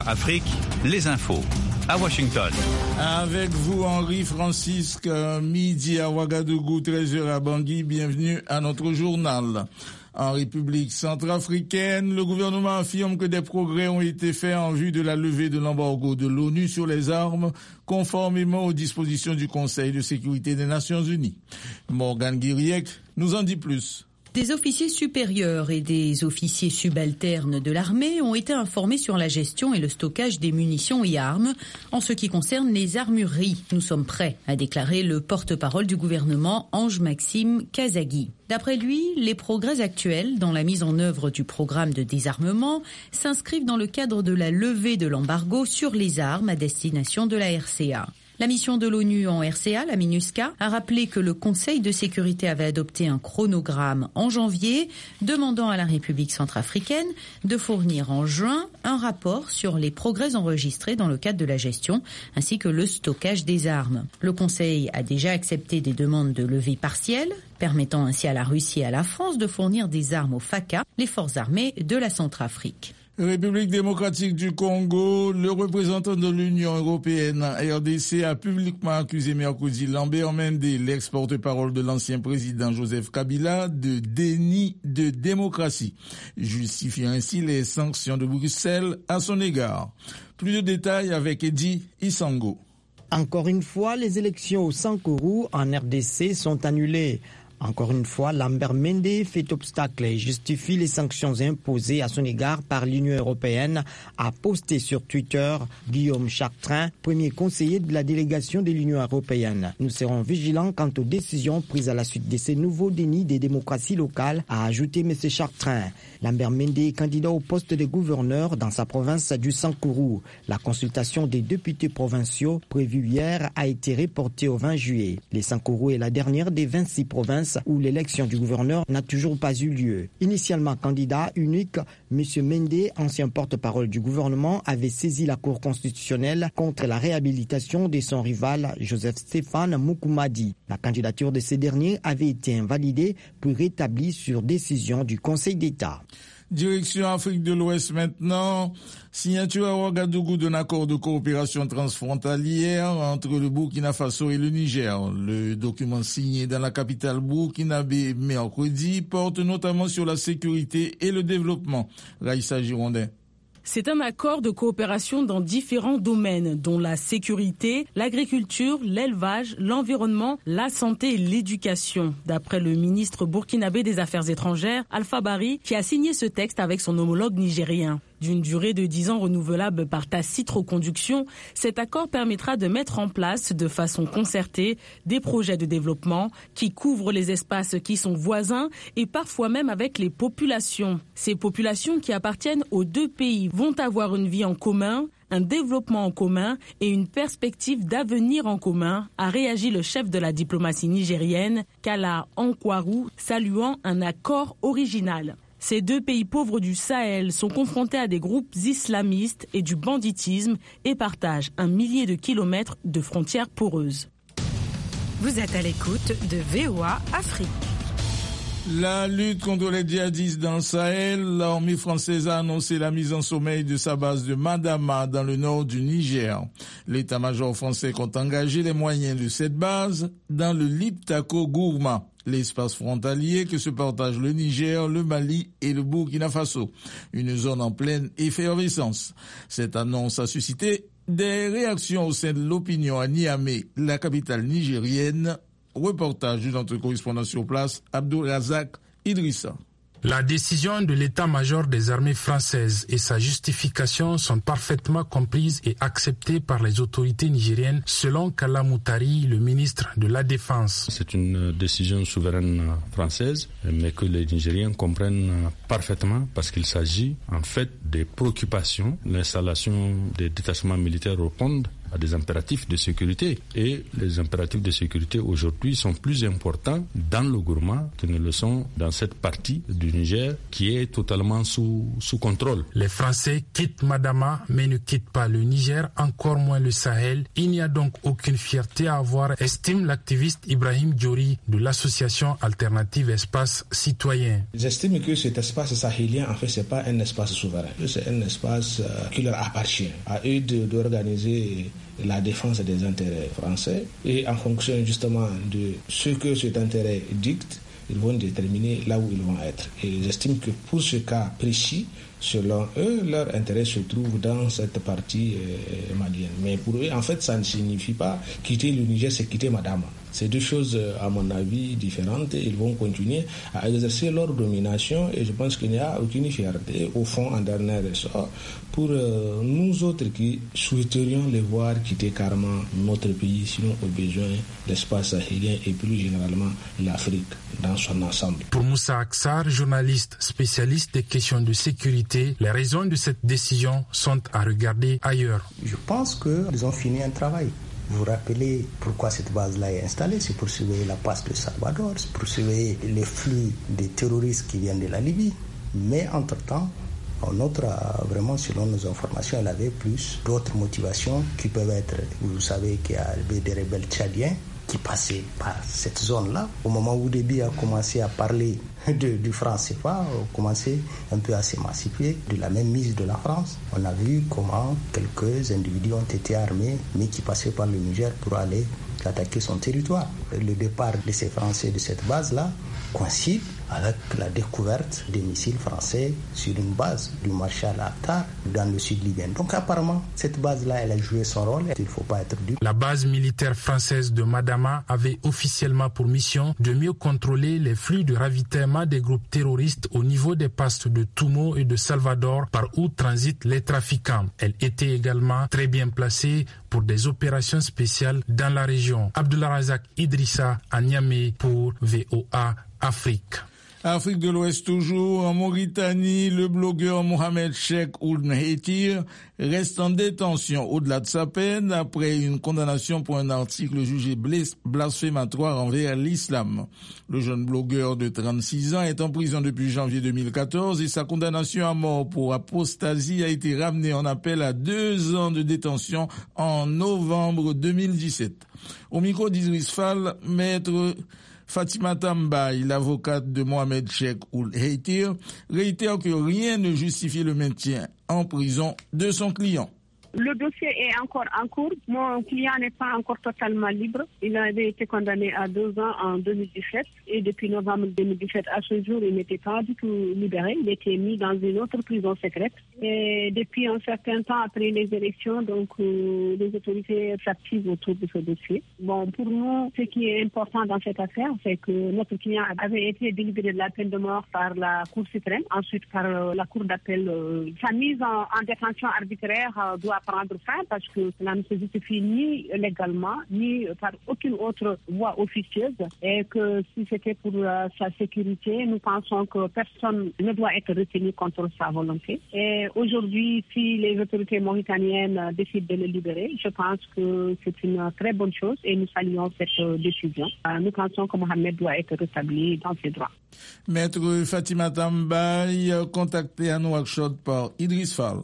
Afrique, les infos. À Washington. Avec vous, Henri Francisque, midi à Ouagadougou, 13h à Bangui. Bienvenue à notre journal. En République centrafricaine, le gouvernement affirme que des progrès ont été faits en vue de la levée de l'embargo de l'ONU sur les armes, conformément aux dispositions du Conseil de sécurité des Nations Unies. Morgane Guiriec nous en dit plus. Des officiers supérieurs et des officiers subalternes de l'armée ont été informés sur la gestion et le stockage des munitions et armes en ce qui concerne les armureries. Nous sommes prêts, a déclaré le porte-parole du gouvernement Ange-Maxime Kazagui. D'après lui, les progrès actuels dans la mise en œuvre du programme de désarmement s'inscrivent dans le cadre de la levée de l'embargo sur les armes à destination de la RCA. La mission de l'ONU en RCA, la MINUSCA, a rappelé que le Conseil de sécurité avait adopté un chronogramme en janvier demandant à la République centrafricaine de fournir en juin un rapport sur les progrès enregistrés dans le cadre de la gestion ainsi que le stockage des armes. Le Conseil a déjà accepté des demandes de levée partielle, permettant ainsi à la Russie et à la France de fournir des armes aux FACA, les forces armées de la Centrafrique. République démocratique du Congo, le représentant de l'Union européenne, RDC, a publiquement accusé mercredi Lambert Mende, l'ex-porte-parole de l'ancien président Joseph Kabila, de déni de démocratie, justifiant ainsi les sanctions de Bruxelles à son égard. Plus de détails avec Eddy Isango. Encore une fois, les élections au Sankourou en RDC sont annulées. Encore une fois, Lambert Mende fait obstacle et justifie les sanctions imposées à son égard par l'Union européenne, a posté sur Twitter Guillaume Chartrain, premier conseiller de la délégation de l'Union européenne. Nous serons vigilants quant aux décisions prises à la suite de ces nouveaux dénis des démocraties locales, a ajouté M. Chartrain. Lambert Mende est candidat au poste de gouverneur dans sa province du Sankourou. La consultation des députés provinciaux prévue hier a été reportée au 20 juillet. Le Sankourou est la dernière des 26 provinces où l'élection du gouverneur n'a toujours pas eu lieu. Initialement candidat unique, M. Mende, ancien porte-parole du gouvernement, avait saisi la Cour constitutionnelle contre la réhabilitation de son rival Joseph Stéphane Mukumadi. La candidature de ce dernier avait été invalidée puis rétablie sur décision du Conseil d'État. Direction Afrique de l'Ouest maintenant. Signature à Ouagadougou d'un accord de coopération transfrontalière entre le Burkina Faso et le Niger. Le document signé dans la capitale burkinabé mercredi porte notamment sur la sécurité et le développement. Raïssa Girondin. C'est un accord de coopération dans différents domaines, dont la sécurité, l'agriculture, l'élevage, l'environnement, la santé et l'éducation. D'après le ministre burkinabé des Affaires étrangères, Alpha Bari, qui a signé ce texte avec son homologue nigérien. D'une durée de 10 ans renouvelable par tacite reconduction, cet accord permettra de mettre en place de façon concertée des projets de développement qui couvrent les espaces qui sont voisins et parfois même avec les populations. Ces populations qui appartiennent aux deux pays vont avoir une vie en commun, un développement en commun et une perspective d'avenir en commun, a réagi le chef de la diplomatie nigérienne, Kala Ankwarou, saluant un accord original. Ces deux pays pauvres du Sahel sont confrontés à des groupes islamistes et du banditisme et partagent 1 millier de kilomètres de frontières poreuses. Vous êtes à l'écoute de VOA Afrique. La lutte contre les djihadistes dans le Sahel, l'armée française a annoncé la mise en sommeil de sa base de Madama dans le nord du Niger. L'état-major français compte engager les moyens de cette base dans le Liptako-Gourma, l'espace frontalier que se partagent le Niger, le Mali et le Burkina Faso, une zone en pleine effervescence. Cette annonce a suscité des réactions au sein de l'opinion à Niamey, la capitale nigérienne. Reportage de notre correspondant sur place, Abdourazak Idrissa. La décision de l'état-major des armées françaises et sa justification sont parfaitement comprises et acceptées par les autorités nigériennes, selon Kalla Moutari, le ministre de la Défense. C'est une décision souveraine française, mais que les Nigériens comprennent parfaitement parce qu'il s'agit en fait des préoccupations. L'installation des détachements militaires au Pond à des impératifs de sécurité. Et les impératifs de sécurité aujourd'hui sont plus importants dans le Gourma que ne le sont dans cette partie du Niger qui est totalement sous contrôle. Les Français quittent Madama mais ne quittent pas le Niger, encore moins le Sahel. Il n'y a donc aucune fierté à avoir, estime l'activiste Ibrahim Diori de l'association alternative Espace Citoyen. J'estime que cet espace sahélien, en fait, c'est pas un espace souverain. C'est un espace qui leur appartient. À eux d'organiser la défense des intérêts français et en fonction justement de ce que cet intérêt dicte, ils vont déterminer là où ils vont être. Et j'estime que pour ce cas précis, selon eux, leur intérêt se trouve dans cette partie malienne. Mais pour eux, en fait, ça ne signifie pas quitter le Niger, c'est quitter Madama. C'est deux choses, à mon avis, différentes. Ils vont continuer à exercer leur domination et je pense qu'il n'y a aucune fierté, au fond, en dernier ressort, pour nous autres qui souhaiterions les voir quitter carrément notre pays, sinon au besoin l'espace sahélien et plus généralement l'Afrique dans son ensemble. Pour Moussa Aksar, journaliste spécialiste des questions de sécurité, les raisons de cette décision sont à regarder ailleurs. Je pense qu'ils ont fini un travail. Vous vous rappelez pourquoi cette base-là est installée, c'est pour surveiller la passe de Salvador, c'est pour surveiller les flux des terroristes qui viennent de la Libye. Mais entre-temps, vraiment, selon nos informations, elle avait plus d'autres motivations qui peuvent être, vous savez qu'il y avait des rebelles tchadiens qui passaient par cette zone-là. Au moment où Déby a commencé à parler du franc CFA, a commencé un peu à s'émanciper de la même mise de la France. On a vu comment quelques individus ont été armés, mais qui passaient par le Niger pour aller attaquer son territoire. Le départ de ces Français de cette base-là coïncide avec la découverte des missiles français sur une base du Marshal Haftar dans le sud libyen. Donc apparemment, cette base-là, elle a joué son rôle. Il ne faut pas être dupe. La base militaire française de Madama avait officiellement pour mission de mieux contrôler les flux de ravitaillement des groupes terroristes au niveau des passes de Toumo et de Salvador par où transitent les trafiquants. Elle était également très bien placée pour des opérations spéciales dans la région. Abdullah Razak Idrissa à Niamey pour VOA Afrique. Afrique de l'Ouest toujours, en Mauritanie, le blogueur Mohamed Cheikh Ould Heitir reste en détention au-delà de sa peine après une condamnation pour un article jugé blasphématoire envers l'islam. Le jeune blogueur de 36 ans est en prison depuis janvier 2014 et sa condamnation à mort pour apostasie a été ramenée en appel à 2 ans de détention en novembre 2017. Au micro d'Idriss Fall, maître Fatimata Mbaye, l'avocate de Mohamed Cheikh Ould Heitir, réitère que rien ne justifie le maintien en prison de son client. Le dossier est encore en cours. Mon client n'est pas encore totalement libre. Il avait été condamné à 2 ans en 2017 et depuis novembre 2017 à ce jour, il n'était pas du tout libéré. Il était mis dans une autre prison secrète. Et depuis un certain temps après les élections, donc les autorités s'activent autour de ce dossier. Bon, pour nous, ce qui est important dans cette affaire, c'est que notre client avait été délibéré de la peine de mort par la Cour suprême, ensuite par la Cour d'appel. Sa mise en détention arbitraire doit prendre fin parce que cela ne se justifie ni légalement ni par aucune autre voie officieuse et que si c'était pour sa sécurité, nous pensons que personne ne doit être retenu contre sa volonté. Et aujourd'hui, si les autorités mauritaniennes décident de le libérer, je pense que c'est une très bonne chose et nous saluons cette décision. Nous pensons que Mohamed doit être rétabli dans ses droits. Maître Fatimata Mbaye, contacté à Nouakchott par Idriss Fall.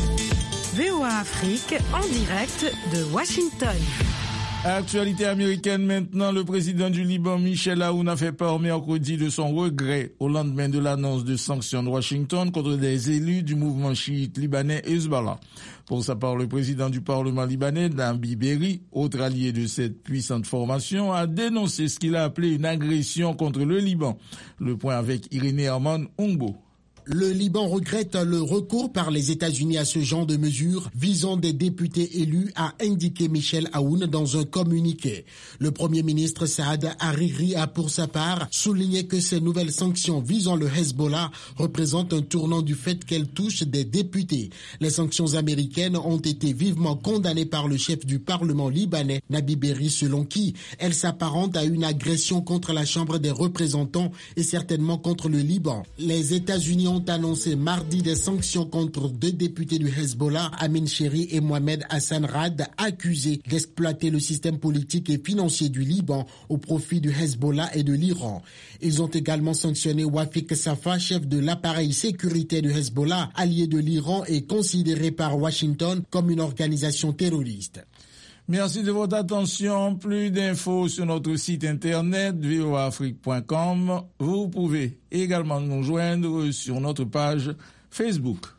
VOA Afrique, en direct de Washington. Actualité américaine maintenant, le président du Liban, Michel Aoun, a fait part mercredi de son regret au lendemain de l'annonce de sanctions de Washington contre des élus du mouvement chiite libanais Hezbollah. Pour sa part, le président du Parlement libanais, Nabi Berri, autre allié de cette puissante formation, a dénoncé ce qu'il a appelé une agression contre le Liban. Le point avec Irénée Arman Ongbo. Le Liban regrette le recours par les États-Unis à ce genre de mesures visant des députés élus, a indiqué Michel Aoun dans un communiqué. Le Premier ministre Saad Hariri a pour sa part souligné que ces nouvelles sanctions visant le Hezbollah représentent un tournant du fait qu'elles touchent des députés. Les sanctions américaines ont été vivement condamnées par le chef du Parlement libanais, Nabi Berri, selon qui elles s'apparentent à une agression contre la Chambre des représentants et certainement contre le Liban. Les États-Unis ont ont annoncé mardi des sanctions contre 2 députés du Hezbollah, Amin Chéri et Mohamed Hassan Rad, accusés d'exploiter le système politique et financier du Liban au profit du Hezbollah et de l'Iran. Ils ont également sanctionné Wafik Safa, chef de l'appareil sécuritaire du Hezbollah, allié de l'Iran et considéré par Washington comme une organisation terroriste. Merci de votre attention. Plus d'infos sur notre site internet voaafrique.com. Vous pouvez également nous joindre sur notre page Facebook.